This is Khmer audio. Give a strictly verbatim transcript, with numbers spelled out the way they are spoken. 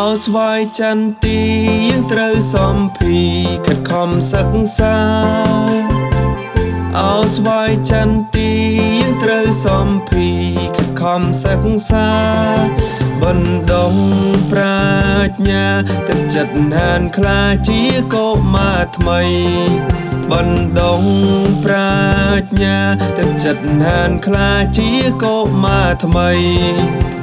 ស្វាយចន្ទទីយើងត្រូវសំភីខិតខំសិក្សាអោស្វាយចន្ទទីយើងត្រូវសំភីខិតខំសិក្សាបណ្ដុំប្រាជ្ញាទឹកចិត្តហានខ្លាជាកុមារថ្មីបណ្ដុំប្រាជ្ញាទឹកចិត្តហានខ្លាជាកុមារថ្មី